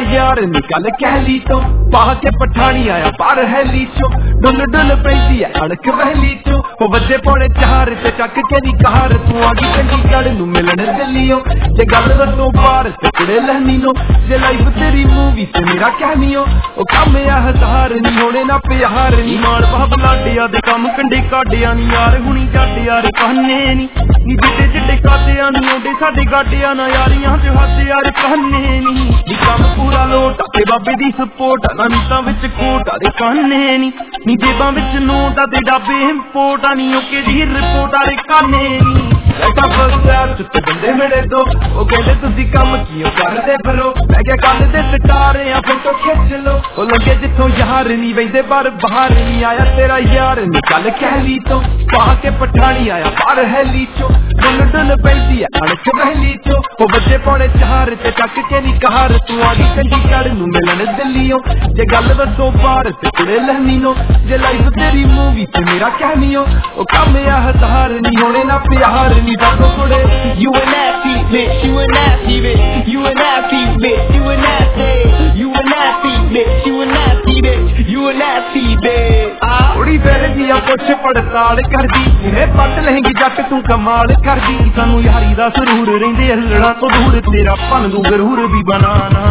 यार निकल कहली तो पाह के पठानी आया पार हैली चो डुल डुल पैंदी है अड़क वहली चो वो बजे पौने 4 ते चक के नी कहार तू आ गई चंडीगढ़ नू मिलन दिल्लीओ जे गल दसो पार ते कुड़े लहनी नो जे लाइव तेरी मूवी ते मेरा कैमियो ओ कम आ हज़ार नी होने ना प्यार नी मार बाह बलाडिया दे कम कंडे काडिया नी यार हुनी जाडे यार कहने नी जिड्डे जिड्डे कादिया नी ओडे साडे गाडिया ना यारियां च हद यार कहने नी कम पूरा लोट ते बाबे the support Ananta which coat दे कहने नी जेबां विच नोट ते डाबे इंपोर्ट नी ओके दी रिपोर्ट आरे कहने नी ऐसा बस्तर चुत्ते बंदे मेरे दो ओ कहते तुसी कम कियो करदे फिरो मैं क्या गल दे सितारे आ फोटो खिच लो ओ लगे जिथों यार नी वैंदे पर बाहर नी आया तेरा यार निकल कहली तो पाह के पठानी आया पार हैली चो डुल डुल पैंदी है अड़क वहली चो ओ बजे पौने 4 ते चक के नी कहार तू आ गई चंडीगढ़ नू मिलन दिल्लीओ जे गल दसो पार ते कुड़े लहनी नो जे लाइव तेरी मूवी ते मेरा कैमियो ओ कम आ हज़ार नी होने ना प्यार नी दसो कुड़े You an athlete, bitch, you an athlete, bitch, you an athlete, bitch, you an athlete, you an athlete, bitch, you an athlete, bitch, you an athlete, bitch. उड़ी फिर दिया कुछ पड़ताल कर दी इन्हें पट लहेंगी जट तू कमाल कर दी सानू यारी दा सुरूर रहिंदे हलड़ा तो दूर तेरा पन दू गरूर भी बनाना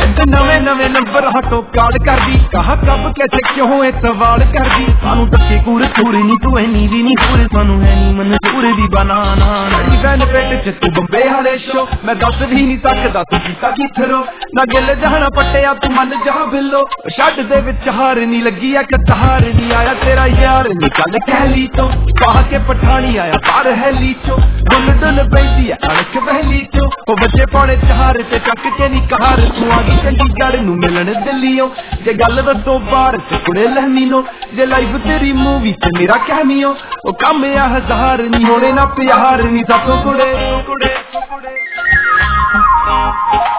नवे नवे नंबर हटो काल कर दी कहा कब कैसे क्यों है सवाल कर दी सानू तक्के कूर कूर नी तू ऐनी भी नी पूरे सानू है नी मंजूर भी बनाना वैन पेट च तू बंबे वाले शो मैं दस भी नहीं सकदा तू कीता किथरो ना गिल जाना पट्टिया तू मन जा बिलो छड्ड दे विच हार नी लगी है कतार नी आया तेरा यार निकल कहली तो पाह के पठानी आया पार हैली चो डुल डुल पैंदी है अड़क वहली चो ओ बजे पौने 4 ते चक के नी कहार तू आ गई चंडीगढ़ नू मिलन दिल्लीओ जे गल दसो पार ते कुड़े लहनी नो जे लाइव तेरी मूवी ते मेरा कैमियो ओ कम आ हज़ार नी होने ना प्यार नी दसो कुड़े